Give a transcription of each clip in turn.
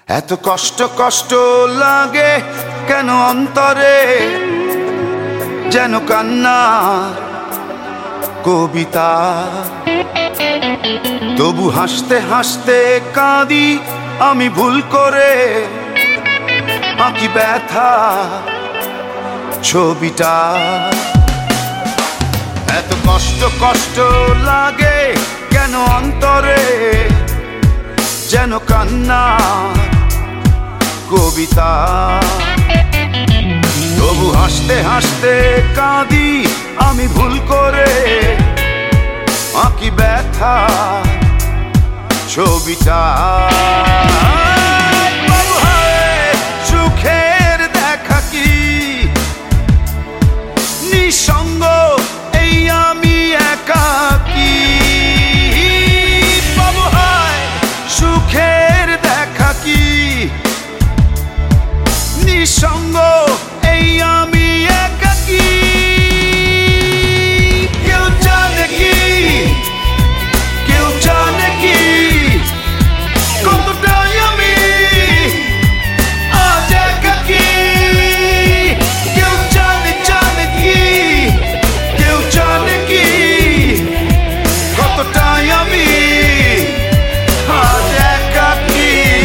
এত কষ্ট কষ্ট লাগে কেন অন্তরে, যেন কান্না কবিতা। তবু হাসতে হাসতে কাঁদি আমি ভুল করে, আঁকি ব্যথা ছবিটা। এত কষ্ট কষ্ট লাগে কেন অন্তরে, যেন কান্না কবিতা। তবু হাসতে হাসতে কাঁদি আমি ভুল করে, আঁকি ব্যথা ছবিটা। সুখের দেখা কি নিঃসঙ্গ, এই আমি একাকী। বাবু হায় সুখের দেখা কি নিঃসঙ্গ, এই আমি একাকী। কেউ জানে কি, কেউ জানে কি কতটাই আমি আজ একাকী। কেউ জানে জানে কি, কেউ জানে কি কতটাই আমি আজ একাকী।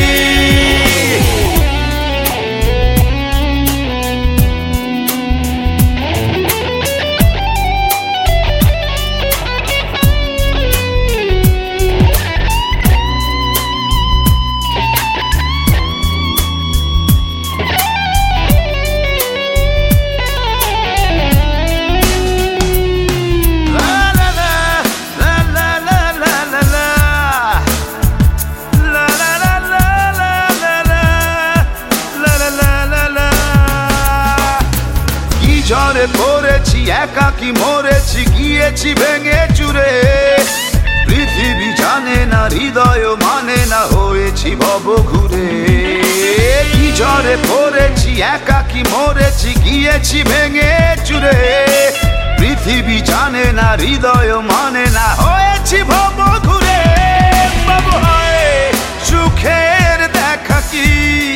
ঝড়ে পড়েছি একাকী মরেছি, গিয়েছি ভেঙে চুরে। পৃথিবী জানে না, হৃদয় মানে না, হয়েছি ভব ঘুরে। কি ঝড়ে পড়েছি একাকী মরেছি, গিয়েছি ভেঙে চুরে। পৃথিবী জানে না, হৃদয় মানে না, হয়েছি ভব ঘুরে। বাবু হায় সুখের দেখা কি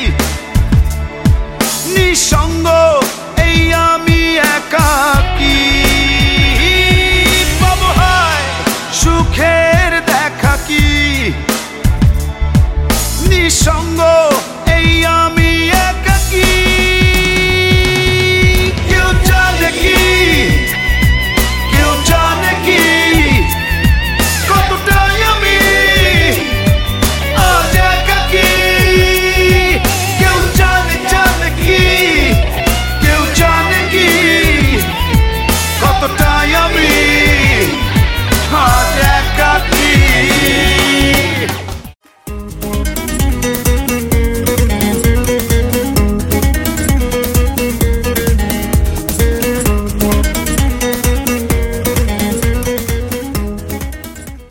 নিঃসঙ্গ, এই আমি একাকী। বাবু হায় সুখের দেখা কি নিঃসঙ্গ, এই